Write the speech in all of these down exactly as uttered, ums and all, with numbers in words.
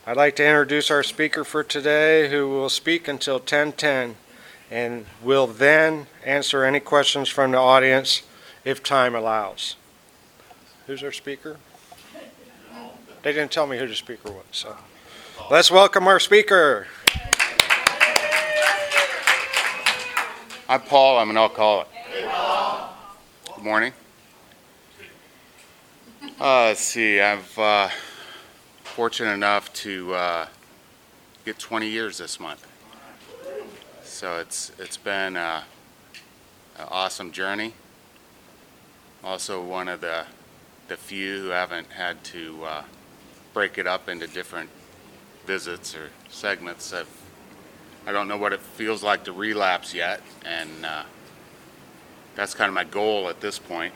I'd like to introduce our speaker for today, who will speak until ten ten, and will then answer any questions from the audience if time allows. Who's our speaker? They didn't tell me who the speaker was, so let's welcome our speaker. I'm Paul. I'm an alcoholic. Good morning. Uh, let's see. I've uh, fortunate enough to uh, get twenty years this month. So it's it's been uh, an awesome journey. Also one of the the few who haven't had to uh, break it up into different visits or segments. I've, I don't know what it feels like to relapse yet, and uh, that's kind of my goal at this point.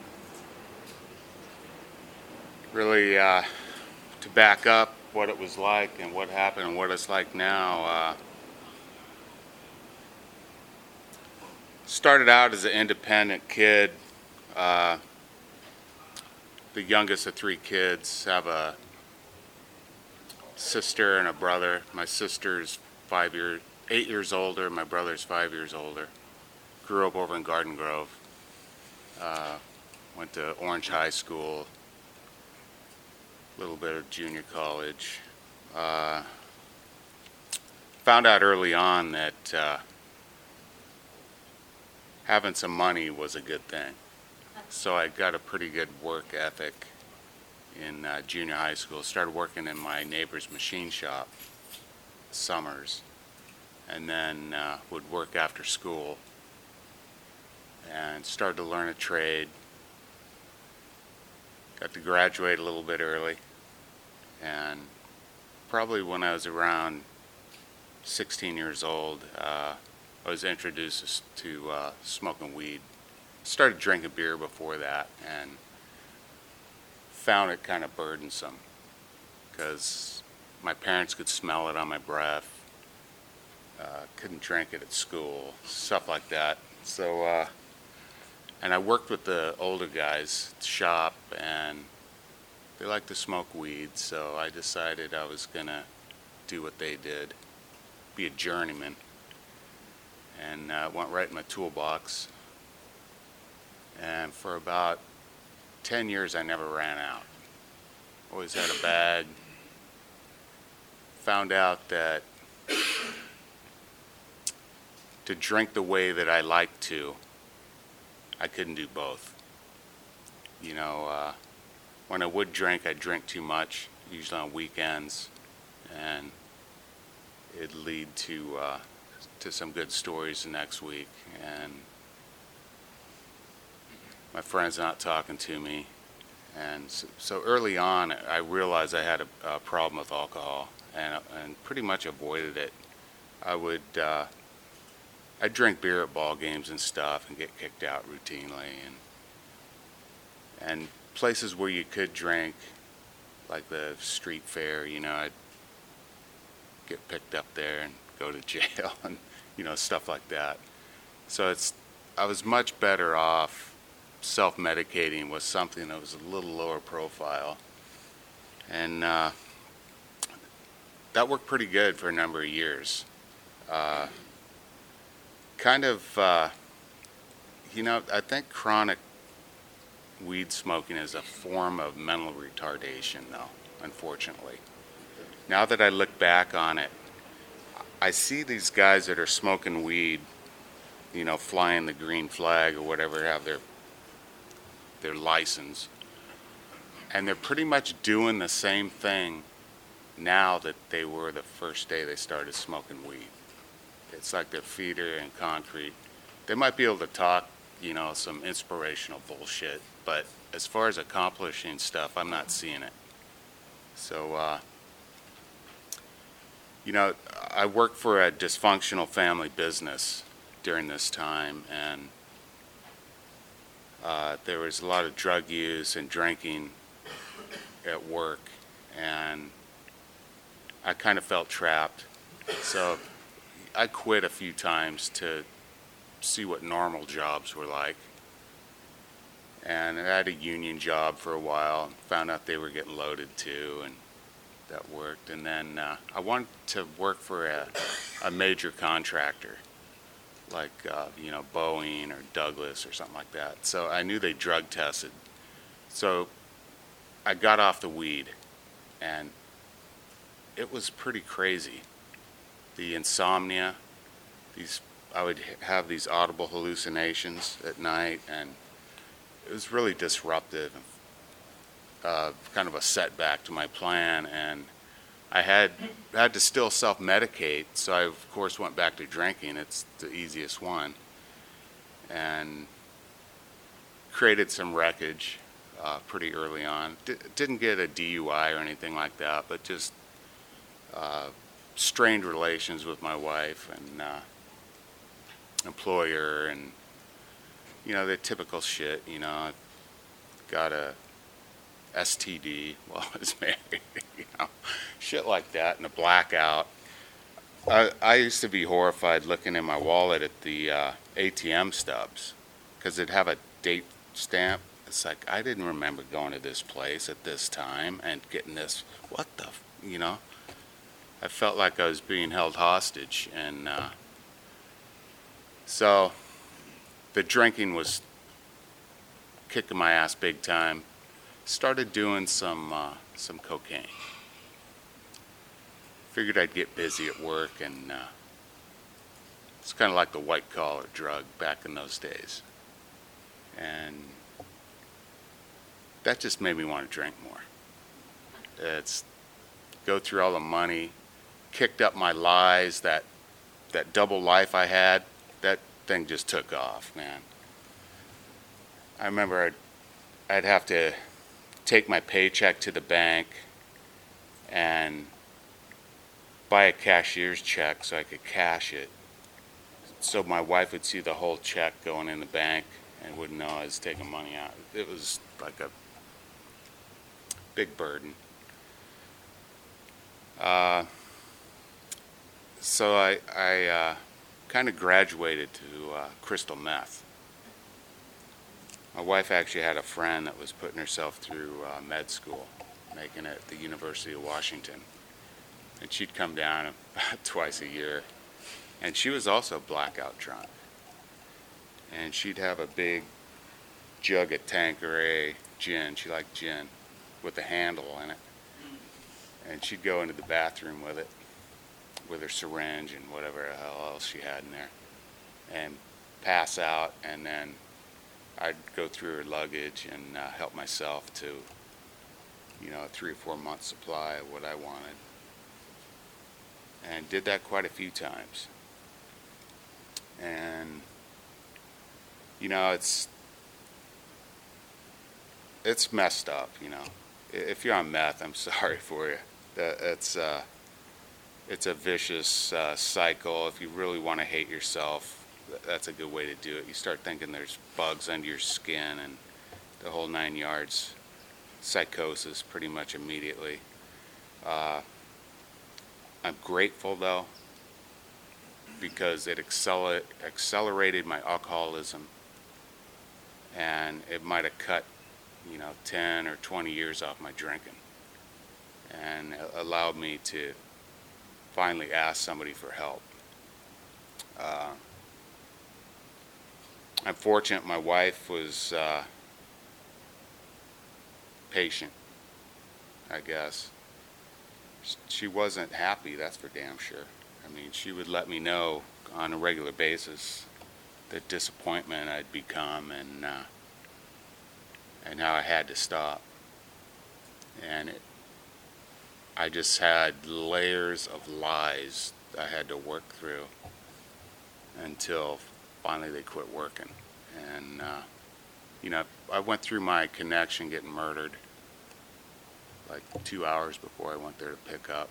Really, uh, to back up what it was like and what happened and what it's like now. Uh, started out as an independent kid. Uh, the youngest of three kids. Have a sister and a brother. My sister's five years, eight years older. My brother's five years older. Grew up over in Garden Grove. Uh, went to Orange High School. A little bit of junior college. Uh, found out early on that uh, having some money was a good thing. So I got a pretty good work ethic in uh, junior high school. Started working in my neighbor's machine shop summers, and then uh, would work after school and started to learn a trade. Got to graduate a little bit early, and probably when I was around sixteen years old, uh, I was introduced to uh, smoking weed. Started drinking beer before that, and found it kind of burdensome because my parents could smell it on my breath. Uh, couldn't drink it at school, stuff like that. So, uh, and I worked with the older guys at the shop, and they like to smoke weed, so I decided I was gonna do what they did, be a journeyman, and uh, went right in my toolbox. And for about ten years, I never ran out. Always had a bag. Found out that to drink the way that I like to, I couldn't do both. You know, uh, when I would drink, I'd drink too much, usually on weekends, and it'd lead to uh, to some good stories the next week. And my friends not talking to me. And so, so early on, I realized I had a, a problem with alcohol, and and pretty much avoided it. I would uh, I'd drink beer at ball games and stuff, and get kicked out routinely. And and places where you could drink, like the street fair, you know, I'd get picked up there and go to jail, and you know, stuff like that. So it's I was much better off self-medicating with something that was a little lower profile, and uh, that worked pretty good for a number of years. Uh, kind of, uh, you know, I think chronic weed smoking is a form of mental retardation, though, unfortunately. Now that I look back on it, I see these guys that are smoking weed, you know, flying the green flag or whatever, have their their license, and they're pretty much doing the same thing now that they were the first day they started smoking weed. It's like their feet are in concrete. They might be able to talk, you know, some inspirational bullshit, but as far as accomplishing stuff, I'm not seeing it. So, uh, you know, I worked for a dysfunctional family business during this time, and Uh, there was a lot of drug use and drinking at work, and I kind of felt trapped. So I quit a few times to see what normal jobs were like. And I had a union job for a while, found out they were getting loaded too, and that worked. And then uh, I wanted to work for a, a major contractor, like uh, you know, Boeing or Douglas or something like that. So I knew they drug tested. So I got off the weed, and it was pretty crazy. The insomnia, these I would have these audible hallucinations at night, and it was really disruptive, uh, kind of a setback to my plan. And I had had to still self-medicate, so I of course went back to drinking. It's the easiest one, and created some wreckage uh, pretty early on. D- didn't get a D U I or anything like that, but just uh, strained relations with my wife and uh, employer, and you know, the typical shit. You know, got a S T D while I was married, you know, shit like that, and a blackout. I, I used to be horrified looking in my wallet at the uh, A T M stubs, because it'd have a date stamp. It's like, I didn't remember going to this place at this time and getting this. What the, f-? you know? I felt like I was being held hostage, and uh, so the drinking was kicking my ass big time. Started doing some uh, some cocaine. Figured I'd get busy at work, and uh, it's kind of like the white collar drug back in those days, and that just made me want to drink more. It's go through all the money, kicked up my lies, that that double life I had. That thing just took off, man. I remember I'd, I'd have to take my paycheck to the bank and buy a cashier's check so I could cash it, so my wife would see the whole check going in the bank and wouldn't know I was taking money out. It was like a big burden. Uh, so I, I uh, kind of graduated to uh, crystal meth. My wife actually had a friend that was putting herself through uh, med school, making it at the University of Washington. And she'd come down about twice a year, and she was also blackout drunk. And she'd have a big jug of Tanqueray gin. She liked gin with a handle in it. And she'd go into the bathroom with it, with her syringe and whatever the hell else she had in there, and pass out, and then I'd go through her luggage and uh, help myself to, you know, a three or four month supply of what I wanted. And did that quite a few times. And, you know, it's, it's messed up, you know. If you're on meth, I'm sorry for you. It's, uh, it's a vicious uh, cycle. If you really want to hate yourself, that's a good way to do it. You start thinking there's bugs under your skin and the whole nine yards. Psychosis pretty much immediately. Uh, I'm grateful though, because it acceler- accelerated my alcoholism, and it might have cut, you know, ten or twenty years off my drinking, and allowed me to finally ask somebody for help. Uh, I'm fortunate my wife was uh, patient, I guess. She wasn't happy, that's for damn sure. I mean, she would let me know on a regular basis the disappointment I'd become, and uh, and how I had to stop. And it, I just had layers of lies I had to work through until finally they quit working. And, uh, you know, I went through my connection getting murdered like two hours before I went there to pick up.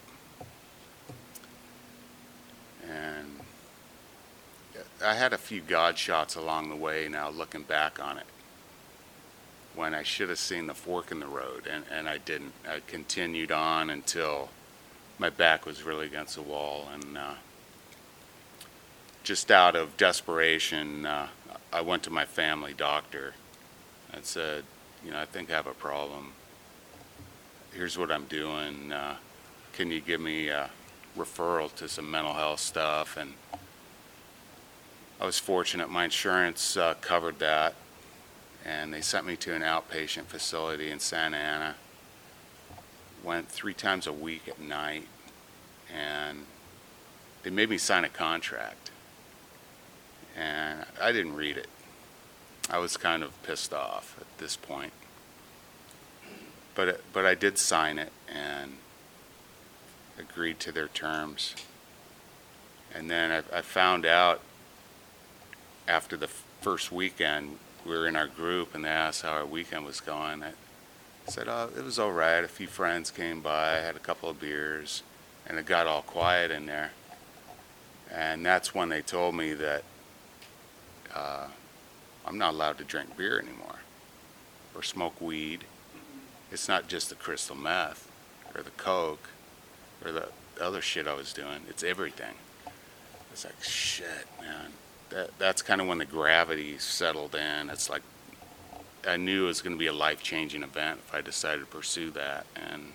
And I had a few God shots along the way now, looking back on it, when I should have seen the fork in the road, and, and I didn't. I continued on until my back was really against the wall, and uh, just out of desperation, uh, I went to my family doctor and said, you know, I think I have a problem. Here's what I'm doing. Uh, can you give me a referral to some mental health stuff? And I was fortunate my insurance uh, covered that, and they sent me to an outpatient facility in Santa Ana. Went three times a week at night, and they made me sign a contract, and I didn't read it. I was kind of pissed off at this point, but but I did sign it and agreed to their terms. And then I, I found out after the first weekend, we were in our group and they asked how our weekend was going. I said, oh, it was all right. A few friends came by, I had a couple of beers, and it got all quiet in there. And that's when they told me that uh, I'm not allowed to drink beer anymore or smoke weed. It's not just the crystal meth or the coke or the other shit I was doing. It's everything. It's like, shit, man. That, that's kind of when the gravity settled in. It's like I knew it was going to be a life-changing event if I decided to pursue that. And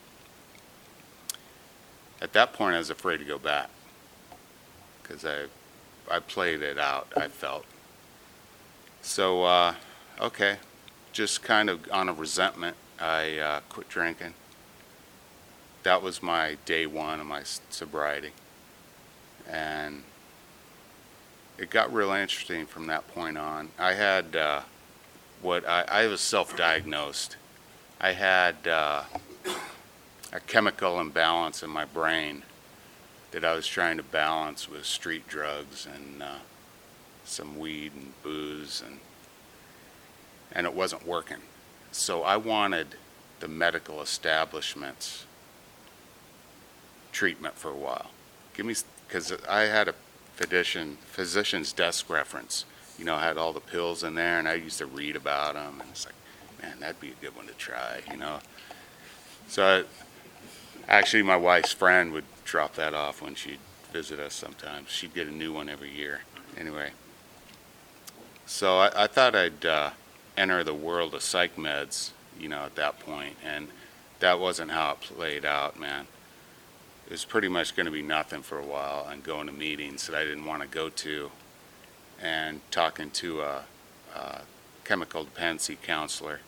at that point, I was afraid to go back because I, I played it out, I felt. So, uh, okay, just kind of on a resentment, I uh, quit drinking. That was my day one of my sobriety. And it got real interesting from that point on. I had uh, what I, I was self-diagnosed. I had uh, a chemical imbalance in my brain that I was trying to balance with street drugs and uh, some weed and booze, and and it wasn't working. So I wanted the medical establishment's treatment for a while. Give me, because I had a physician physician's desk reference. You know, I had all the pills in there, and I used to read about them, and it's like, man, that'd be a good one to try, you know. So I, actually, my wife's friend would drop that off when she'd visit us sometimes. She'd get a new one every year. Anyway, so I, I thought I'd uh, enter the world of psych meds, you know, at that point, and that wasn't how it played out, man. It was pretty much going to be nothing for a while and going to meetings that I didn't want to go to and talking to a, a chemical dependency counselor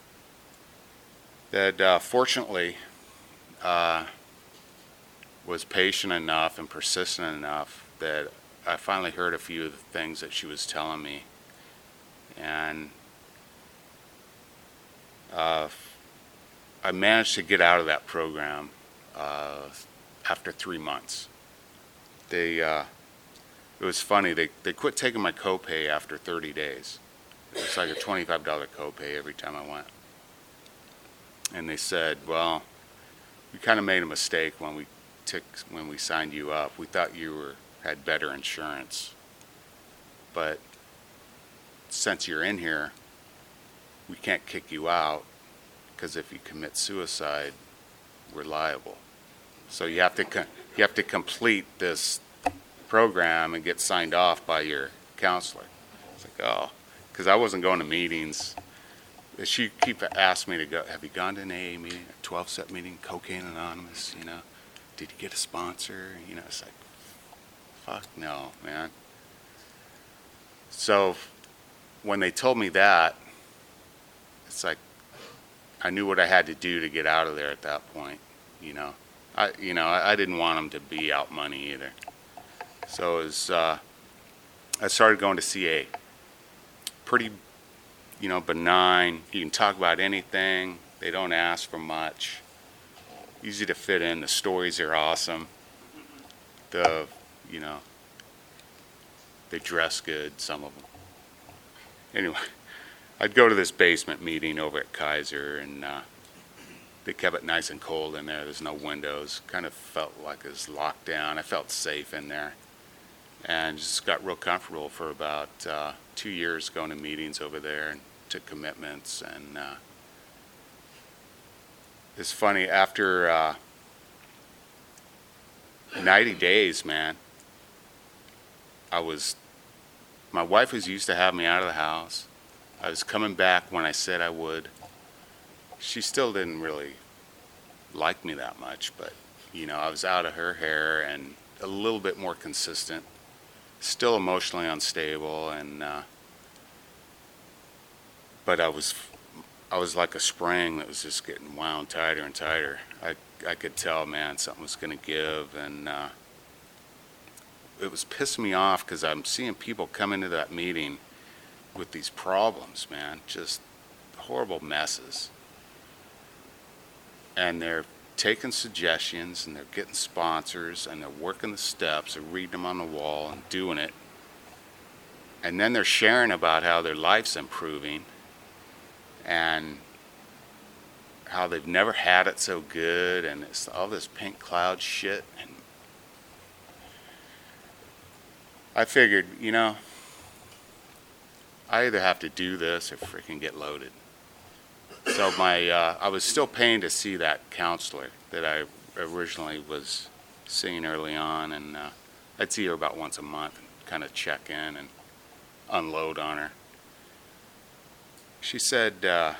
that uh, fortunately uh, was patient enough and persistent enough that I finally heard a few of the things that she was telling me. And uh, I managed to get out of that program uh, after three months. They, uh, it was funny, they, they quit taking my copay after thirty days. It was like a twenty-five dollars copay every time I went. And they said, well, we kind of made a mistake when we took, when we signed you up. We thought you were, had better insurance. But since you're in here, we can't kick you out because if you commit suicide, we're liable. So you have to co- you have to complete this program and get signed off by your counselor. It's like, oh, because I wasn't going to meetings. She keep asking me to go. Have you gone to an A A meeting, a twelve-step meeting, Cocaine Anonymous? You know, did you get a sponsor? You know, it's like, fuck no, man. So when they told me that, it's like I knew what I had to do to get out of there at that point. You know, I you know I, I didn't want them to be out money either. So it was, uh, I started going to C A. Pretty, you know, benign. You can talk about anything. They don't ask for much. Easy to fit in. The stories are awesome. The, you know, they dress good, some of them. Anyway, I'd go to this basement meeting over at Kaiser, and uh, they kept it nice and cold in there. There's no windows. Kind of felt like it was locked down. I felt safe in there. And just got real comfortable for about uh, two years going to meetings over there and took commitments. And uh, it's funny, after uh, ninety days, man, I was, my wife was used to having me out of the house. I was coming back when I said I would. She still didn't really like me that much, but You know, I was out of her hair and a little bit more consistent, still emotionally unstable, and uh, but I was I was like a spring that was just getting wound tighter and tighter. I I could tell, man, something was going to give, and uh, it was pissing me off because I'm seeing people come into that meeting with these problems, man, just horrible messes, and they're taking suggestions and they're getting sponsors and they're working the steps, they're reading them on the wall and doing it, and then they're sharing about how their life's improving and how they've never had it so good, and it's all this pink cloud shit. And I figured, you know, I either have to do this or freaking get loaded. So my, uh, I was still paying to see that counselor that I originally was seeing early on, and uh, I'd see her about once a month and kind of check in and unload on her. She said, uh,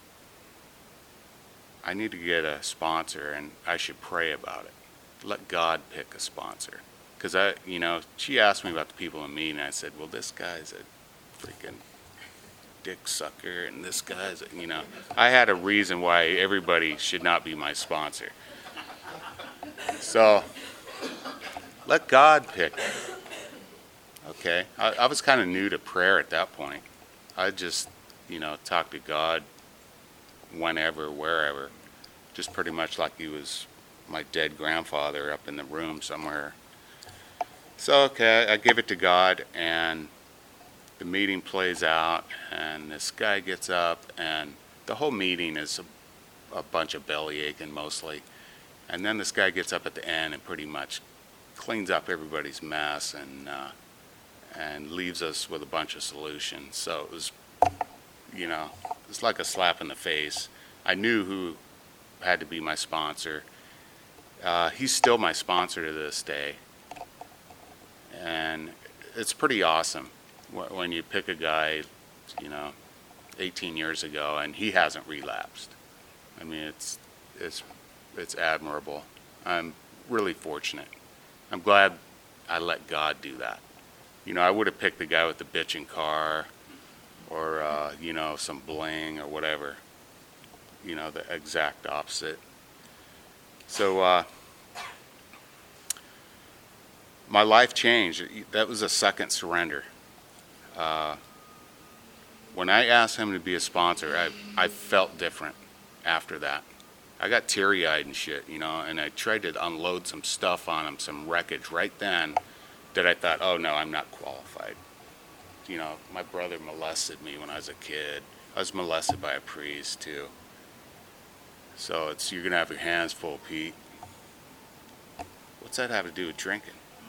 I need to get a sponsor and I should pray about it. Let God pick a sponsor. Because I, you know, she asked me about the people in me, and I said, well, this guy's a freaking dick sucker, and this guy's, a, you know, I had a reason why everybody should not be my sponsor. So, let God pick. Okay? I, I was kind of new to prayer at that point. I just, you know, talked to God whenever, wherever. Just pretty much like he was my dead grandfather up in the room somewhere. So, okay, I give it to God, and the meeting plays out, and this guy gets up, and the whole meeting is a, a bunch of belly aching mostly. And then this guy gets up at the end and pretty much cleans up everybody's mess and uh, and leaves us with a bunch of solutions. So it was, you know, it's like a slap in the face. I knew who had to be my sponsor. Uh, he's still my sponsor to this day. And it's pretty awesome when you pick a guy, you know, eighteen years ago and he hasn't relapsed. I mean, it's it's it's admirable. I'm really fortunate. I'm glad I let God do that. You know, I would have picked the guy with the bitching car or, uh, you know, some bling or whatever. You know, the exact opposite. So, uh, my life changed. That was a second surrender. Uh, when I asked him to be a sponsor, I, I felt different after that. I got teary-eyed and shit, you know, and I tried to unload some stuff on him, some wreckage right then that I thought, oh no, I'm not qualified. You know, my brother molested me when I was a kid. I was molested by a priest too. So it's, you're gonna have your hands full, Pete. What's that have to do with drinking?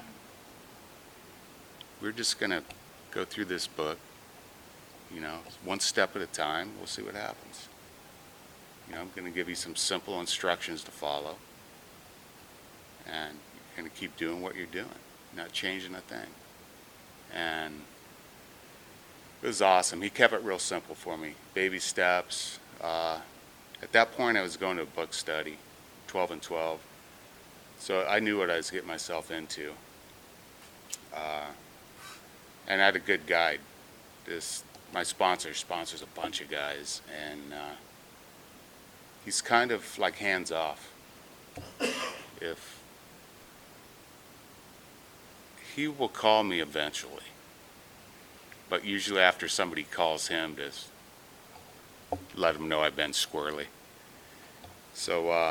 We're just gonna go through this book, you know, one step at a time. We'll see what happens. You know, I'm going to give you some simple instructions to follow, and you're going to keep doing what you're doing, not changing a thing. And it was awesome. He kept it real simple for me. Baby steps. Uh, at that point, I was going to a book study, twelve and twelve. So I knew what I was getting myself into. Uh, and I had a good guide. This, my sponsor sponsors a bunch of guys, and uh, he's kind of like hands off. If he will call me eventually, but usually after somebody calls him to let him know I've been squirrely. So uh,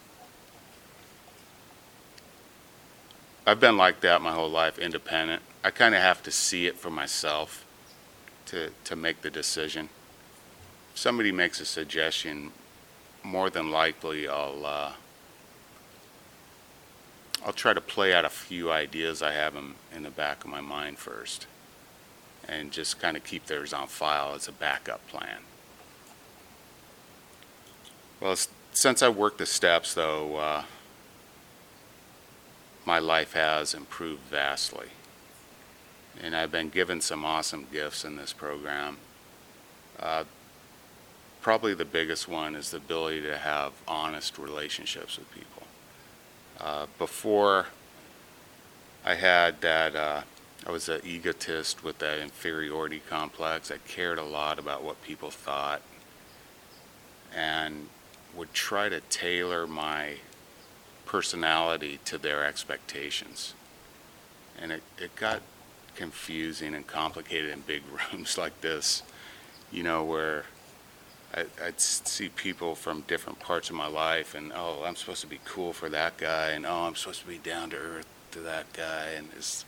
I've been like that my whole life, independent. I kind of have to see it for myself to to make the decision. If somebody makes a suggestion, more than likely I'll uh, I'll try to play out a few ideas I have in, in the back of my mind first, and just kind of keep theirs on file as a backup plan. Well, since I worked the steps, though, uh, my life has improved vastly, and I've been given some awesome gifts in this program. Uh, Probably the biggest one is the ability to have honest relationships with people. Uh, before I had that, uh, I was an egotist with that inferiority complex. I cared a lot about what people thought and would try to tailor my personality to their expectations. And it, it got confusing and complicated in big rooms like this, you know, where I, I'd see people from different parts of my life, and oh, I'm supposed to be cool for that guy, and oh, I'm supposed to be down to earth to that guy, and it's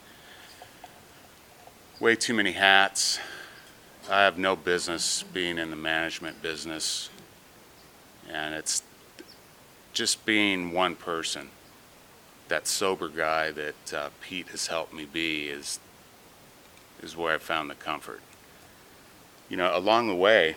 way too many hats. I have no business being in the management business, and it's just being one person. That sober guy that uh, Pete has helped me be is is where I found the comfort. You know, along the way,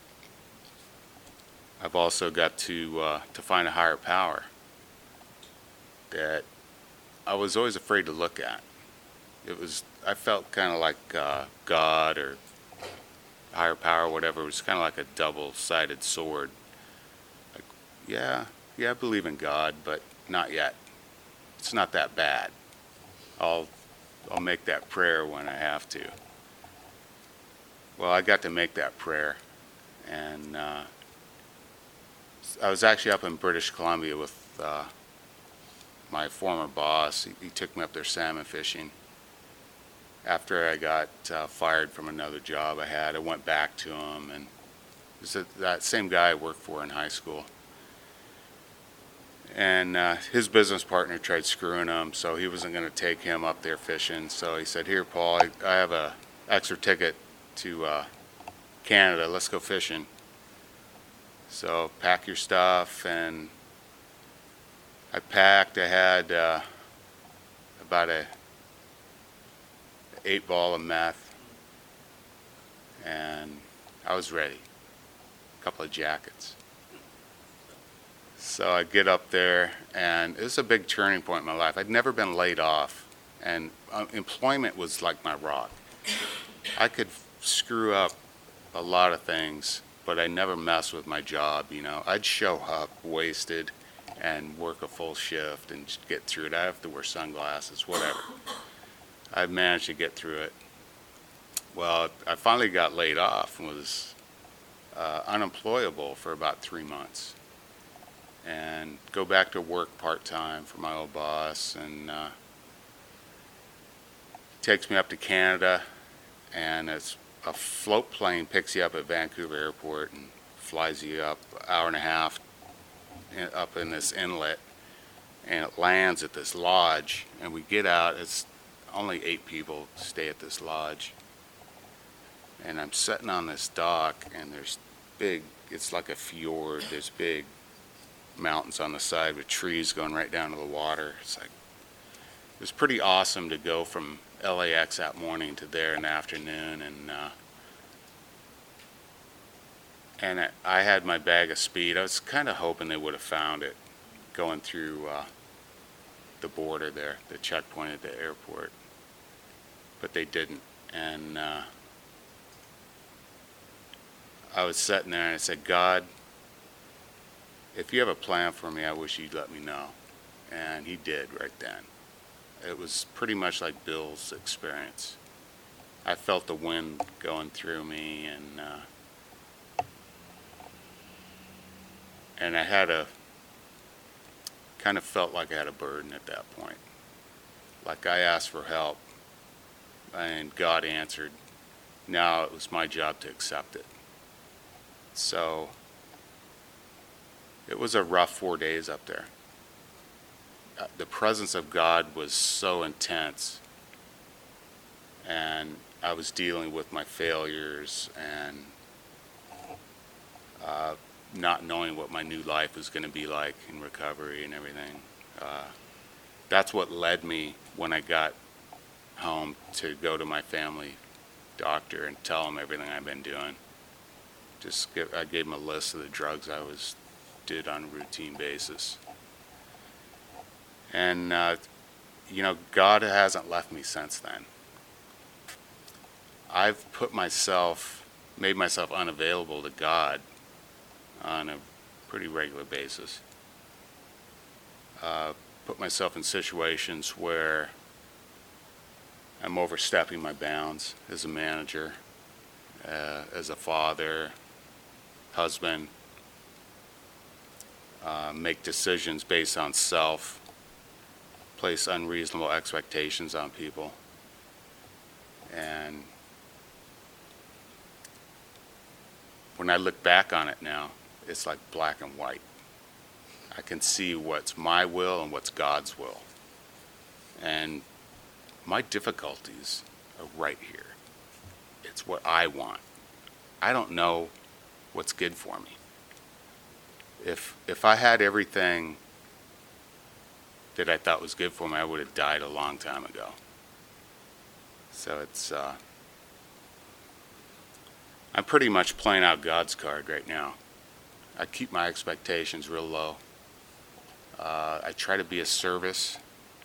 I've also got to uh, to find a higher power that I was always afraid to look at. It was I felt kind of like uh, God or higher power, whatever. It was kind of like a double-sided sword. Like, yeah, yeah, I believe in God, but not yet. It's not that bad. I'll I'll make that prayer when I have to. Well, I got to make that prayer, and uh, I was actually up in British Columbia with uh, my former boss. He, he took me up there salmon fishing. After I got uh, fired from another job I had, I went back to him, and it was that same guy I worked for in high school. And uh, his business partner tried screwing him, so he wasn't going to take him up there fishing. So he said, "Here, Paul, I, I have a extra ticket to uh, Canada. Let's go fishing. So pack your stuff." And I packed. I had uh, about a eight ball of meth, and I was ready. A couple of jackets. So I get up there, and it was a big turning point in my life. I'd never been laid off, and uh, employment was like my rock. I could screw up a lot of things, but I never messed with my job, you know. I'd show up wasted and work a full shift and just get through it. I have to wear sunglasses, whatever. I managed to get through it. Well, I finally got laid off and was uh, unemployable for about three months. And go back to work part-time for my old boss, and uh, takes me up to Canada, and it's a float plane picks you up at Vancouver Airport and flies you up an hour and a half in, up in this inlet, and it lands at this lodge, and we get out. It's only eight people stay at this lodge, and I'm sitting on this dock, and there's big, it's like a fjord, there's big mountains on the side with trees going right down to the water. It's like, it was pretty awesome to go from L A X that morning to there in the afternoon, and uh, and I, I had my bag of speed. I was kind of hoping they would have found it going through uh, the border there, the checkpoint at the airport, but they didn't. And uh, I was sitting there, and I said, "God, if you have a plan for me, I wish you'd let me know." And he did right then. It was pretty much like Bill's experience. I felt the wind going through me, and uh, and I had a, kind of felt like I had a burden at that point. Like I asked for help, and God answered. Now it was my job to accept it. So it was a rough four days up there. Uh, the presence of God was so intense, and I was dealing with my failures and uh, not knowing what my new life was going to be like in recovery and everything. Uh, that's what led me when I got home to go to my family doctor and tell him everything I've been doing. Just give, I gave him a list of the drugs I was did on a routine basis. And, uh, you know, God hasn't left me since then. I've put myself, made myself unavailable to God on a pretty regular basis. Uh, put myself in situations where I'm overstepping my bounds as a manager, uh, as a father, husband, uh, make decisions based on self, place unreasonable expectations on people. And when I look back on it now, it's like black and white. I can see what's my will and what's God's will. And my difficulties are right here. It's what I want. I don't know what's good for me. If if I had everything that I thought was good for me, I would have died a long time ago. So it's, uh, I'm pretty much playing out God's card right now. I keep my expectations real low. Uh, I try to be a service.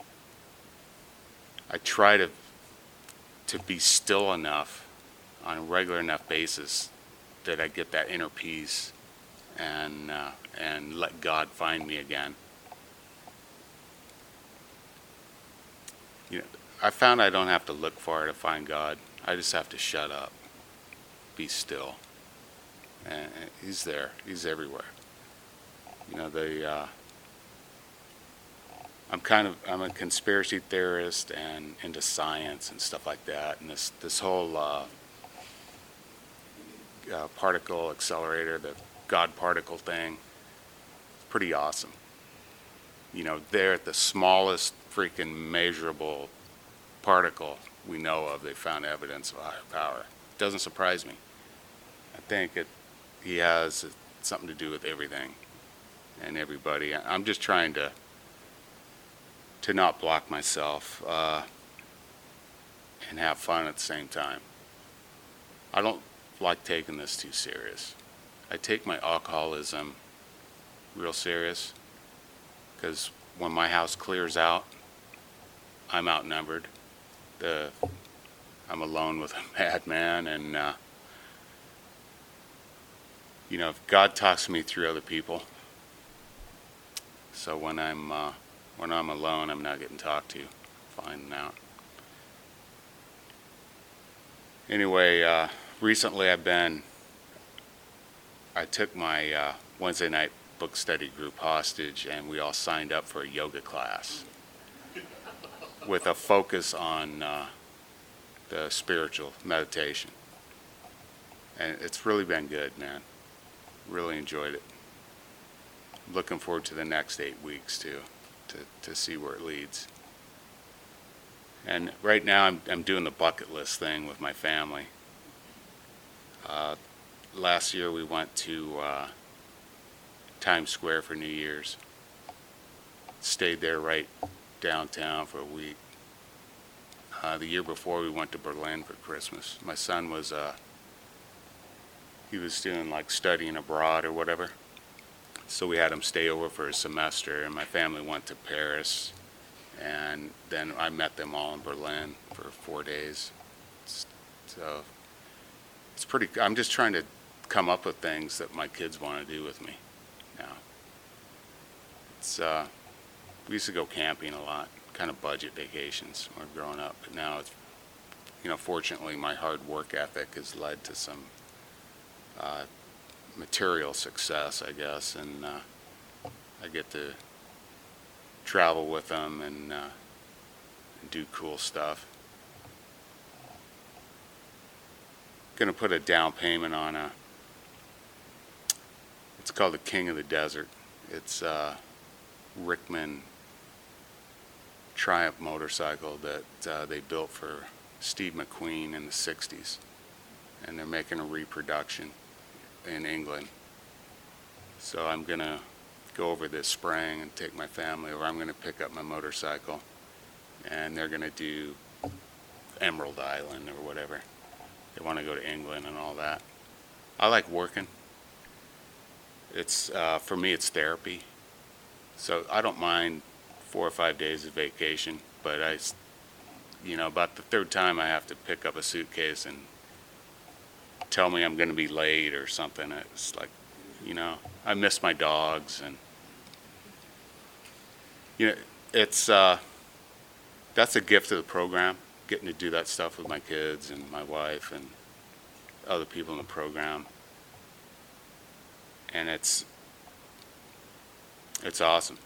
I try to to be still enough on a regular enough basis that I get that inner peace and uh, and let God find me again. You know, I found I don't have to look far to find God. I just have to shut up, be still, and He's there. He's everywhere. You know, the uh, I'm kind of I'm a conspiracy theorist and into science and stuff like that, and this this whole uh, uh, particle accelerator, the God particle thing, is pretty awesome. You know, they're at the smallest freaking measurable particle we know of. They found evidence of higher power. It doesn't surprise me. I think it he has something to do with everything and everybody. I'm just trying to to not block myself uh, and have fun at the same time. I don't like taking this too serious. I take my alcoholism real serious because when my house clears out, I'm outnumbered. The, I'm alone with a madman, and uh, you know, God talks to me through other people. So when I'm uh, when I'm alone, I'm not getting talked to, finding out. Anyway, uh, recently I've been, I took my uh, Wednesday night book study group hostage, and we all signed up for a yoga class with a focus on uh, the spiritual meditation. And it's really been good, man. Really enjoyed it. Looking forward to the next eight weeks too, to, to see where it leads. And right now I'm, I'm doing the bucket list thing with my family. Uh, last year we went to uh, Times Square for New Year's. Stayed there right downtown for a week. Uh, the year before we went to Berlin for Christmas. My son was, uh, he was doing like studying abroad or whatever. So we had him stay over for a semester, and my family went to Paris, and then I met them all in Berlin for four days. So it's pretty, I'm just trying to come up with things that my kids want to do with me now. It's, uh, we used to go camping a lot, kind of budget vacations when we were growing up, but now it's, you know, fortunately my hard work ethic has led to some uh, material success, I guess, and uh, I get to travel with them and, uh, and do cool stuff. Gonna put a down payment on a, it's called the King of the Desert. It's a Rickman Triumph motorcycle that uh, they built for Steve McQueen in the sixties, and they're making a reproduction in England. So I'm gonna go over this spring and take my family over. I'm gonna pick up my motorcycle, and they're gonna do Emerald Island or whatever. They want to go to England and all that. I like working. It's uh, for me, it's therapy. So I don't mind four or five days of vacation, but I, you know, about the third time I have to pick up a suitcase and tell me I'm going to be late or something. It's like, you know, I miss my dogs, and you know, it's uh, that's a gift of the program, getting to do that stuff with my kids and my wife and other people in the program. And it's it's awesome.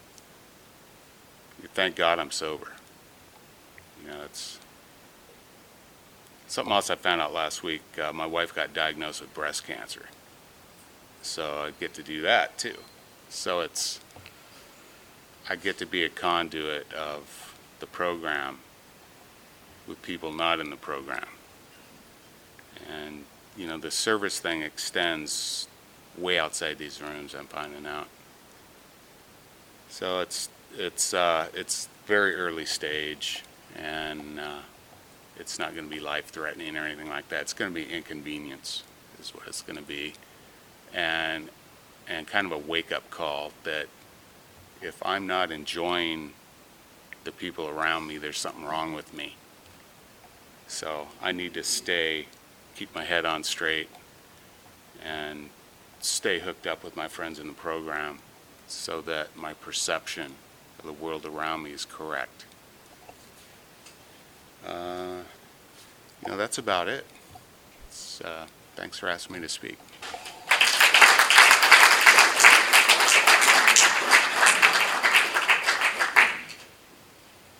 Thank God I'm sober. You know, it's something else I found out last week. Uh, my wife got diagnosed with breast cancer, so I get to do that too. So it's I get to be a conduit of the program with people not in the program. And, you know, the service thing extends way outside these rooms, I'm finding out. So it's it's uh, it's very early stage, and uh, it's not going to be life-threatening or anything like that. It's going to be inconvenience is what it's going to be, and and kind of a wake-up call that if I'm not enjoying the people around me, there's something wrong with me. So I need to stay, keep my head on straight, and stay hooked up with my friends in the program so that my perception of the world around me is correct. Uh, you know, that's about it. It's, uh, thanks for asking me to speak.